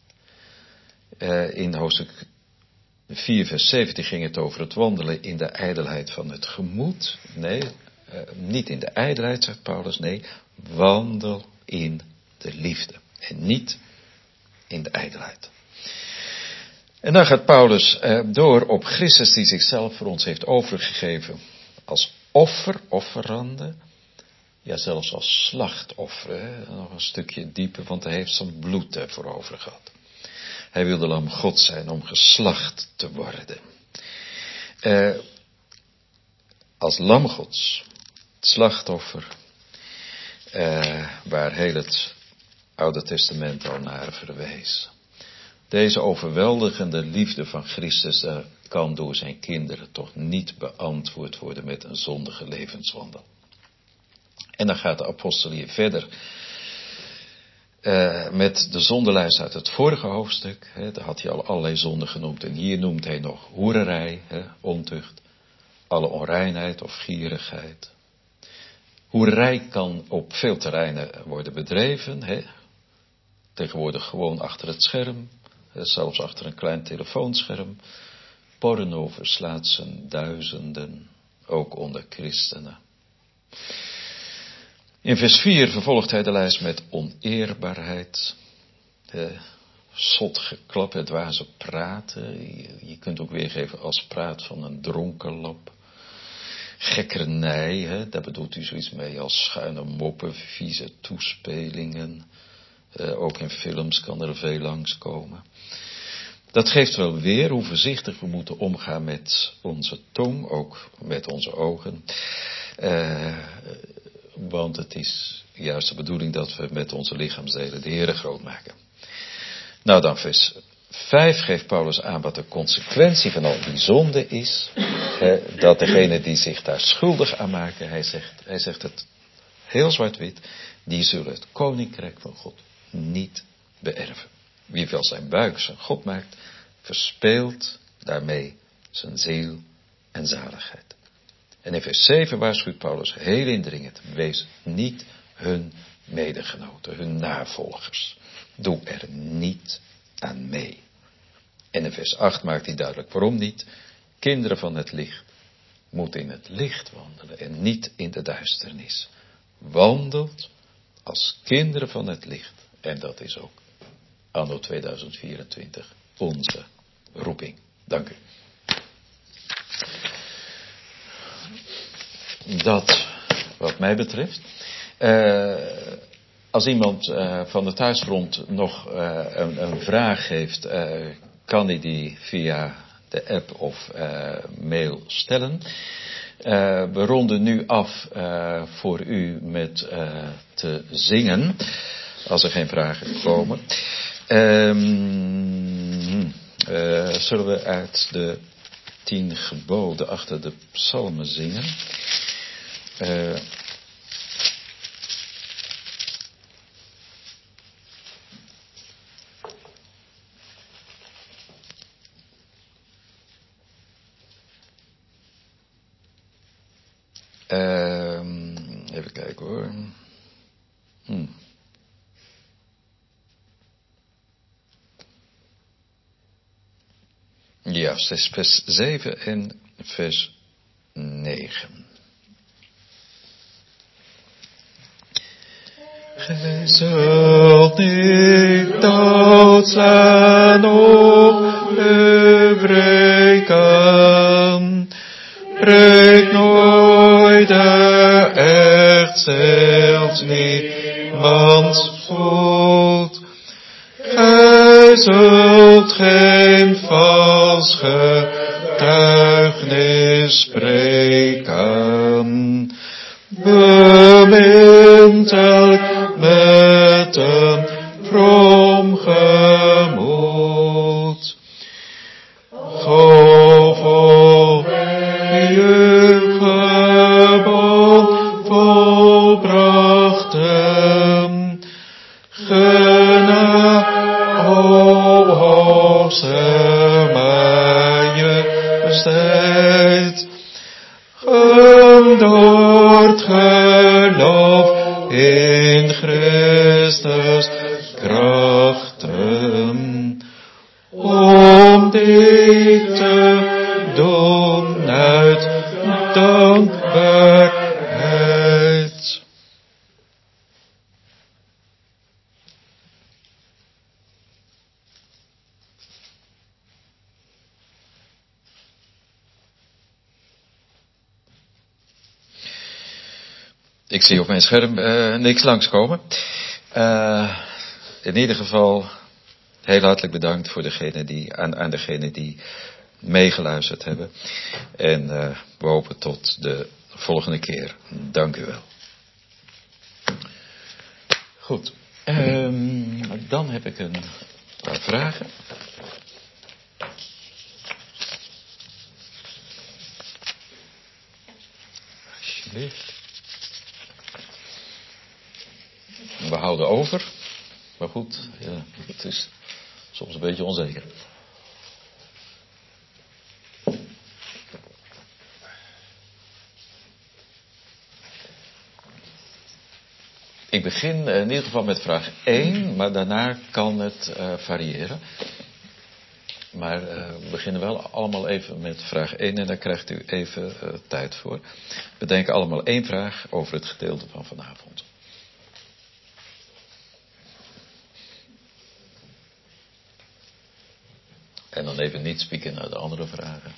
in hoofdstuk 4 vers 17 ging het over het wandelen in de ijdelheid van het gemoed. Nee, niet in de ijdelheid, zegt Paulus. Nee, wandel in de liefde. En niet in de ijdelheid. En dan gaat Paulus door op Christus die zichzelf voor ons heeft overgegeven als offerande. Ja, zelfs als slachtoffer, hè? Nog een stukje dieper, want hij heeft zijn bloed ervoor over gehad. Hij wilde lam God zijn om geslacht te worden. Als lam Gods, het slachtoffer, waar heel het Oude Testament al naar verwees. Deze overweldigende liefde van Christus kan door zijn kinderen toch niet beantwoord worden met een zondige levenswandel. En dan gaat de apostel hier verder met de zondelijst uit het vorige hoofdstuk. Daar had hij al allerlei zonden genoemd. En hier noemt hij nog hoererij, ontucht, alle onreinheid of gierigheid. Hoererij kan op veel terreinen worden bedreven. Tegenwoordig gewoon achter het scherm. Zelfs achter een klein telefoonscherm. Porno verslaat zijn duizenden, ook onder christenen. In vers 4 vervolgt hij de lijst met oneerbaarheid. Zot geklap, het dwaze praten. Je kunt ook weergeven als praat van een dronkenlap. Gekkernij, daar bedoelt u zoiets mee als schuine moppen, vieze toespelingen. Ook in films kan er veel langskomen. Dat geeft wel weer hoe voorzichtig we moeten omgaan met onze tong, ook met onze ogen. Want het is juist de bedoeling dat we met onze lichaamsdelen de Heere groot maken. Nou dan vers 5 geeft Paulus aan wat de consequentie van al die zonde is. Dat degene die zich daar schuldig aan maken, hij zegt het heel zwart-wit, die zullen het koninkrijk van God niet beërven. Wie wel zijn buik zijn God maakt, verspeelt daarmee zijn ziel en zaligheid. En in vers 7 waarschuwt Paulus heel indringend, wees niet hun medegenoten, hun navolgers. Doe er niet aan mee. En in vers 8 maakt hij duidelijk waarom niet. Kinderen van het licht moeten in het licht wandelen en niet in de duisternis. Wandelt als kinderen van het licht. En dat is ook anno 2024 onze roeping. Dank u. Dat wat mij betreft. Als iemand van de thuisfront nog een vraag heeft, kan hij die via de app of mail stellen. We ronden nu af voor u met te zingen, als er geen vragen komen. Zullen we uit de 10 geboden achter de psalmen zingen? Even kijken hoor. Ja, vers 7 en vers 9. Gij zult niet doodslaan of breken. Breek nooit de echt, zelfs niemands voet. Gij zult geen vals getuignis spreken. Bemint elk met een vroom gemoed. Vol je gebod volbrachten. Hoogste majesteit, door het geloof in Christus krachtig. Ik zie op mijn scherm niks langskomen. In ieder geval heel hartelijk bedankt voor aan degenen die meegeluisterd hebben. En we hopen tot de volgende keer. Dank u wel. Goed. Dan heb ik een paar vragen. Alsjeblieft. We houden over. Maar goed, ja, het is soms een beetje onzeker. Ik begin in ieder geval met vraag 1, maar daarna kan het variëren. Maar we beginnen wel allemaal even met vraag 1 en daar krijgt u even tijd voor. We denken allemaal 1 vraag over het gedeelte van vanavond. En dan even niet spieken naar de andere vragen.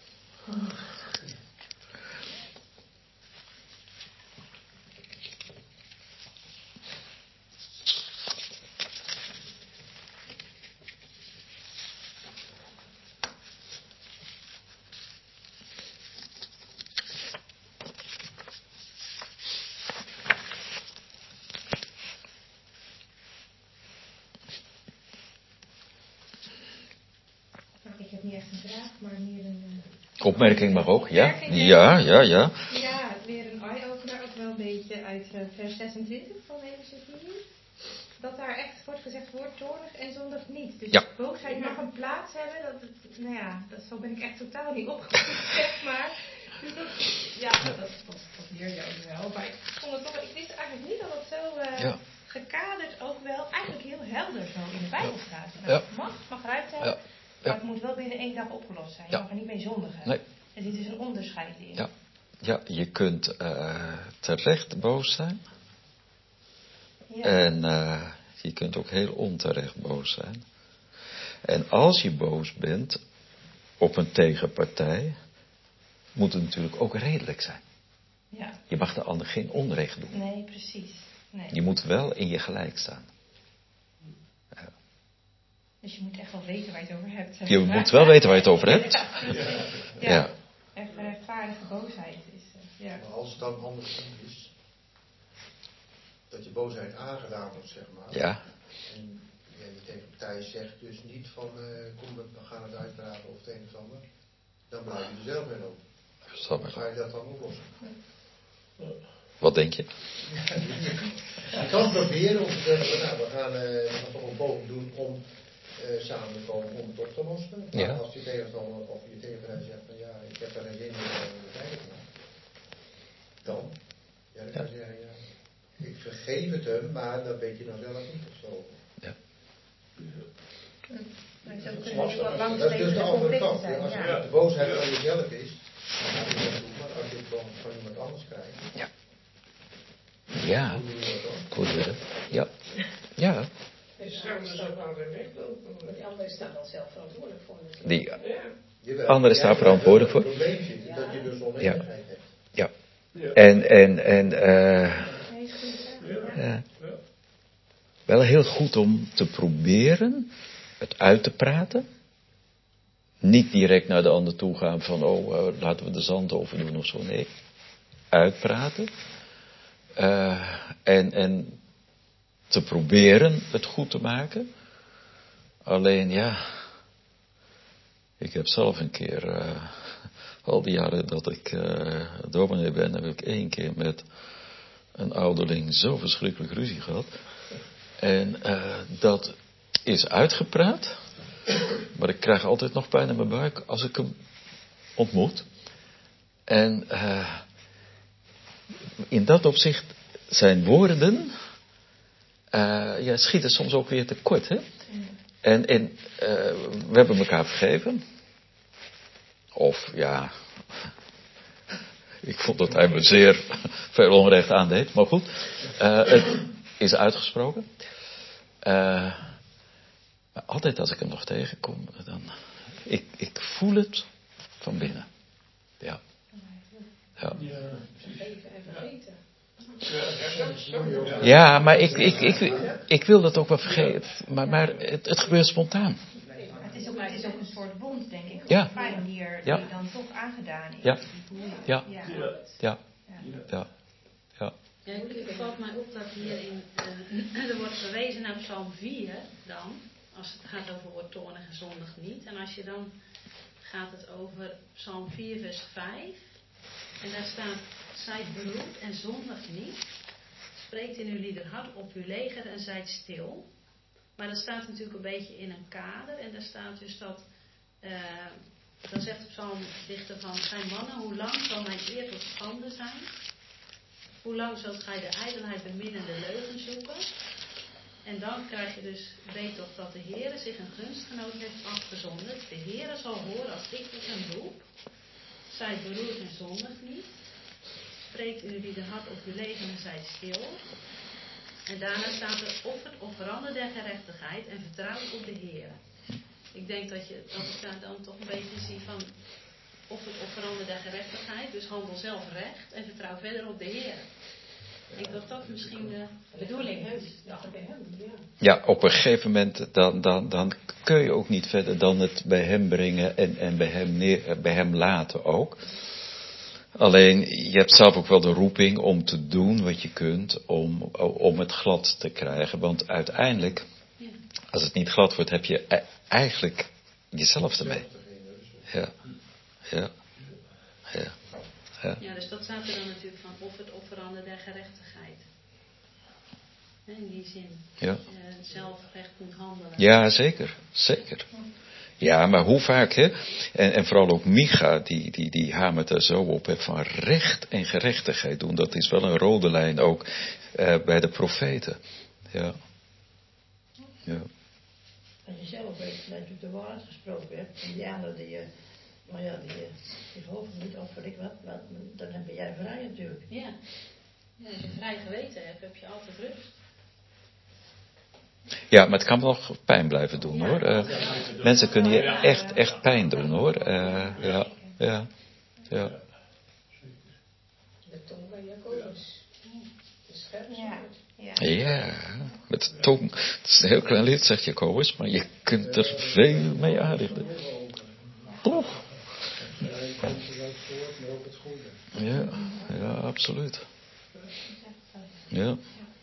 Ik heb niet echt een vraag, maar meer een... Opmerking mag ook, ja? Opmerking, Ja. Ja, weer een eye-opener, ook wel een beetje uit vers 26 van Ezechiel. Dat daar echt wordt gezegd, word toornig en zondig niet. Dus boosheid mag een plaats hebben, zo ben ik echt totaal niet opgevoed, zeg maar. Dus dat leer je ook wel. Maar ik vond het toch, ik wist eigenlijk niet dat het zo gekaderd ook wel eigenlijk heel helder zo in de Bijbel staat. Het mag ruimte hebben. Maar het moet wel binnen 1 dag opgelost zijn. Je mag er niet mee zondigen. Nee. Er zit dus een onderscheid in. Ja, je kunt terecht boos zijn. Ja. En je kunt ook heel onterecht boos zijn. En als je boos bent op een tegenpartij, moet het natuurlijk ook redelijk zijn. Ja. Je mag de ander geen onrecht doen. Nee, precies. Nee. Je moet wel in je gelijk staan. Dus je moet echt wel weten waar je het over hebt. Je moet wel weten waar je het over hebt. Ja. Echt een rechtvaardige boosheid is. Maar als het dan andersom is, dat je boosheid aangedaan wordt, zeg maar. Ja. En je tegenpartij zegt dus niet van, kom, we gaan het uitpraten of het een of ander. Dan blijf je er zelf mee op. Hoe ga je dat dan oplossen? Wat denk je? Je kan proberen om te zeggen, we gaan toch een poging doen om samen te komen om het op te lossen. Maar als je tegenstander of je tegenpartij zegt van ik heb er geen zin in om het kijken te maken. Dan kan je zeggen, ik vergeef het hem, maar dat weet je dan zelf niet of zo. Ja. Dat is dus de andere kant. Als het de boosheid van jezelf is, dan ga je dat doen. Maar als je het van iemand anders krijgt. Ja. Hoe doe je dat? Ja. Ja. Die andere staat dan zelf verantwoordelijk voor. Die andere staat verantwoordelijk voor. Het probleem zit dat je dus oneenigheid hebt. Ja. En wel heel goed om te proberen het uit te praten. Niet direct naar de ander toe gaan van, laten we de zand over doen of zo. Nee, uitpraten. En te proberen het goed te maken. Alleen ik heb zelf een keer, al die jaren dat ik dominee ben, heb ik 1 keer met een ouderling zo verschrikkelijk ruzie gehad. En dat is uitgepraat. Maar ik krijg altijd nog pijn in mijn buik als ik hem ontmoet. En in dat opzicht zijn woorden schieten soms ook weer tekort. Hè? En we hebben elkaar vergeven. Of ik vond dat hij me zeer veel onrecht aandeed. Maar goed, het is uitgesproken. Maar altijd als ik hem nog tegenkom, dan... Ik voel het van binnen. Ja. Vergeven en vergeten. Ja, maar ik wil dat ook wel vergeten. Maar het gebeurt spontaan. Het is ook een soort bond, denk ik. Ja. Een pijnier Ja. die dan toch aangedaan is. Ja. Ja. Ja. Ja. Ja, het valt mij op dat hierin, er wordt verwezen naar Psalm 4 dan, als het gaat over wordt toornig en zondig niet. En als je dan gaat het over Psalm 4 vers 5. En daar staat, zijt beroerd en zondig niet. Spreekt in uw lieder hart op uw leger en zijt stil. Maar dat staat natuurlijk een beetje in een kader. En daar staat dus dat, dan zegt de psalmdichter van, zijn mannen, hoe lang zal mijn eer tot schande zijn? Hoe lang zult gij de ijdelheid beminnende leugen zoeken? En dan krijg je dus, weet toch dat de Heere zich een gunstgenoot heeft afgezonderd. De Heere zal horen als ik tot hem roep. Zijt beroerd en zondig niet. Spreekt u die de hart op uw leven en zijt stil. En daarna staat er, offert offeranden der gerechtigheid en vertrouwt op de Heere. Ik denk dat ik daar dan toch een beetje zie van, offert offeranden der gerechtigheid, dus handel zelf recht en vertrouw verder op de Heere. Ik denk dat dat misschien de bedoeling is. Ja, op een gegeven moment dan kun je ook niet verder dan het bij hem brengen en bij hem laten ook. Alleen, je hebt zelf ook wel de roeping om te doen wat je kunt om het glad te krijgen. Want uiteindelijk, als het niet glad wordt, heb je eigenlijk jezelf ermee. Ja. Ja, dus dat staat er dan natuurlijk van, offert offeranden der gerechtigheid. In die zin. Ja. Zelf recht moet handelen. Ja, zeker. Ja, maar hoe vaak, hè? En vooral ook Micha, die hamert er zo op, hè, van recht en gerechtigheid doen. Dat is wel een rode lijn ook bij de profeten. Ja. Als je zelf weet dat je de waarheid gesproken hebt, en die anderen die geloven niet of ik wat, dan heb jij vrij natuurlijk. Ja. Als je vrij geweten hebt, heb je altijd rust. Ja, maar het kan nog pijn blijven doen, hoor. Mensen kunnen je echt pijn doen, hoor. Ja. De tong bij Jacobus. De scherpste. Ja, met de tong. Het is een heel klein lied, zegt Jacobus, maar je kunt er veel mee aanrichten. Oeh. Ja, absoluut. Ja.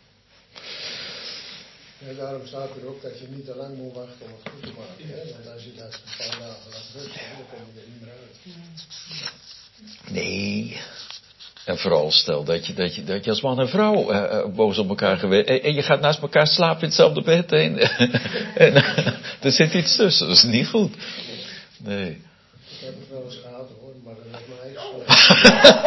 En daarom staat er ook dat je niet te lang moet wachten om het goed te maken. Hè? Want als je dat een paar dagen laat rusten, dan kom je er niet meer uit. Nee. En vooral stel dat je als man en vrouw boos op elkaar geweest. En je gaat naast elkaar slapen in hetzelfde bed. En er zit iets tussen. Dat is niet goed. Nee. Ik heb het wel eens gehad hoor, maar dat is mijn eigen schuld.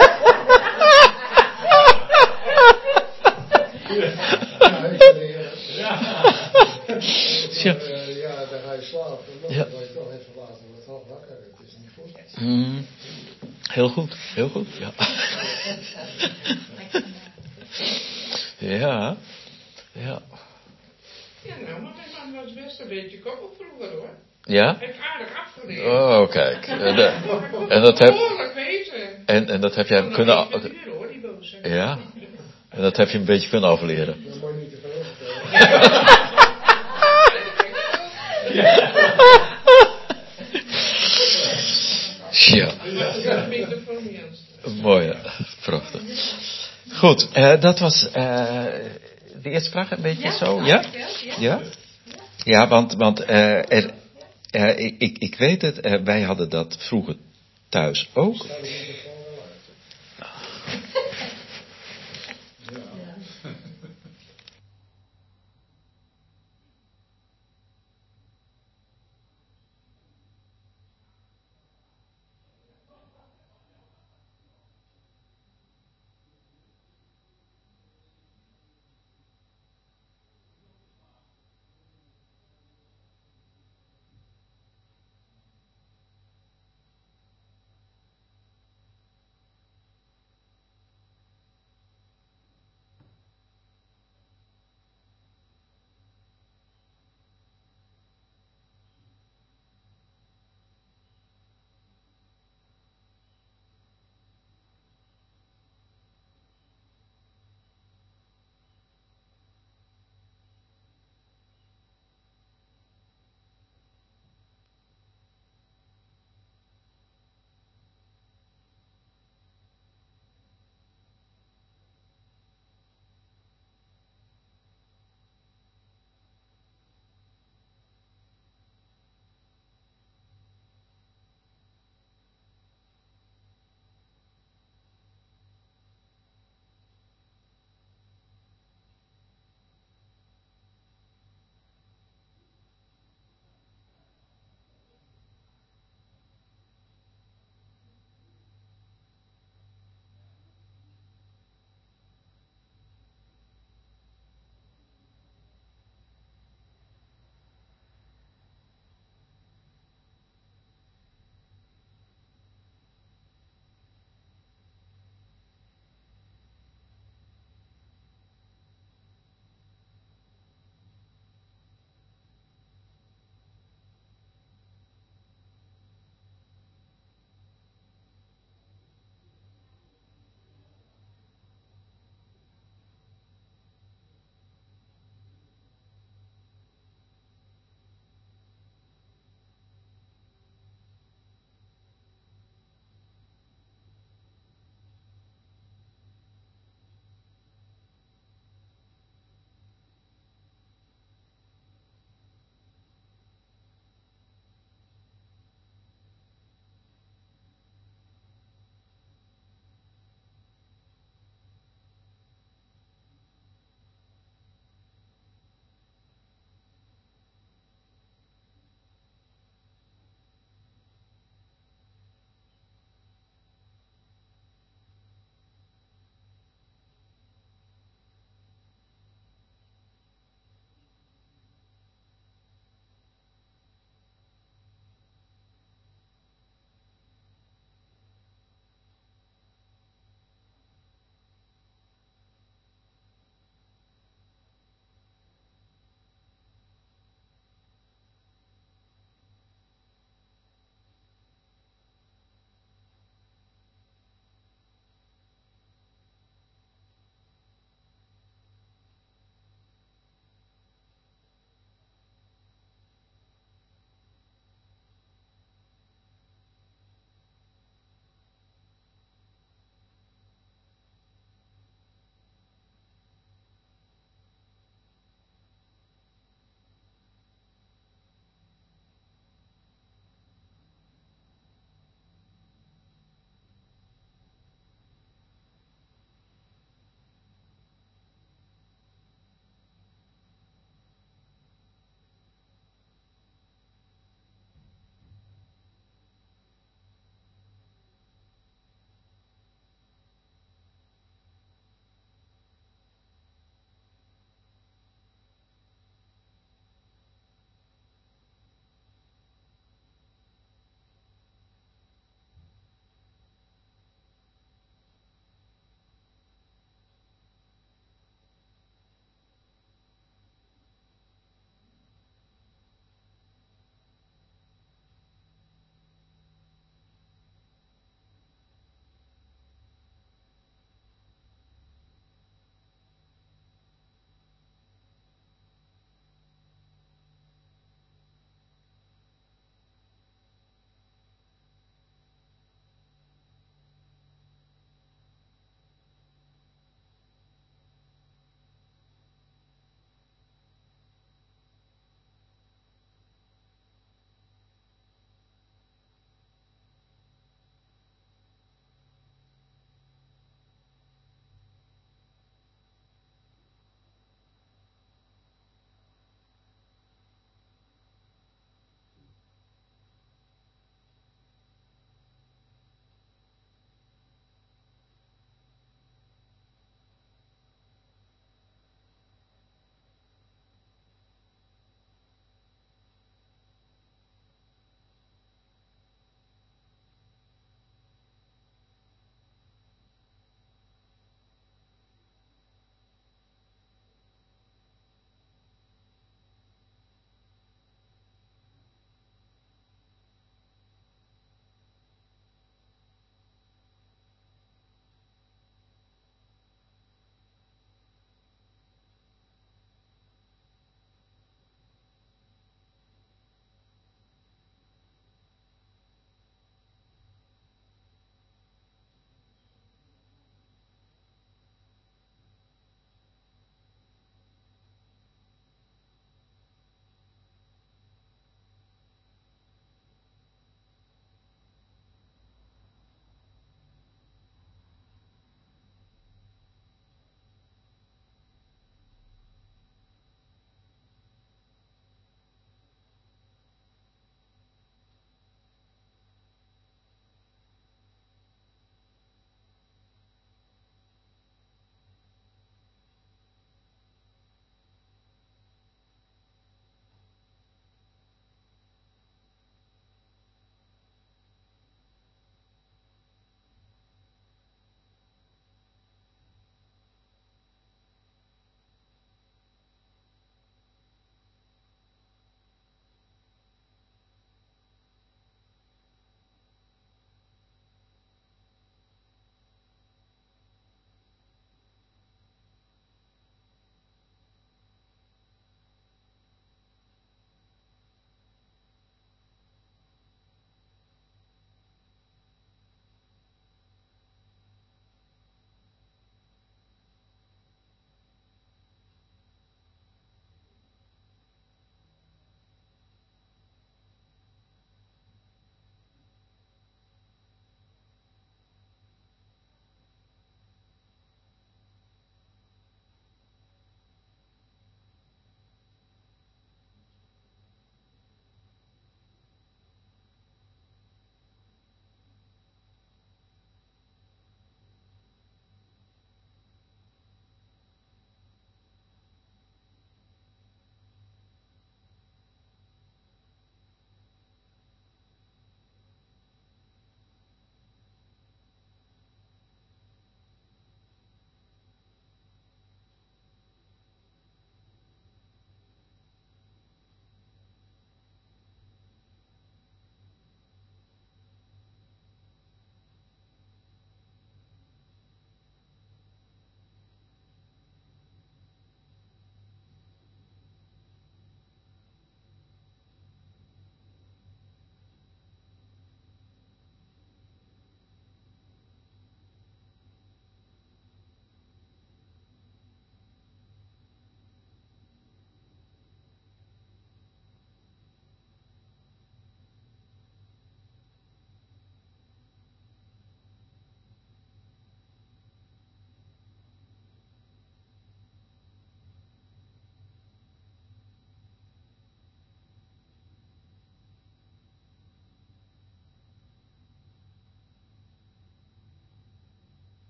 Ja, dan ga je slapen. Dan word je toch even later wat wakker. Het is niet goed. Heel goed. Ja. Ja. Ja, nou, maar mijn man was best een beetje koppel vroeger hoor. Ja? Heeft aardig afgeleerd. Oh, kijk. En dat heb jij hem kunnen Ja. En dat heb je een beetje kunnen afleren. Dat moet je niet te veel vertellen. Ja. Mooi, prachtig. Goed, dat was de eerste vraag een beetje zo. Ja? Ja, want ik weet het, wij hadden dat vroeger thuis ook.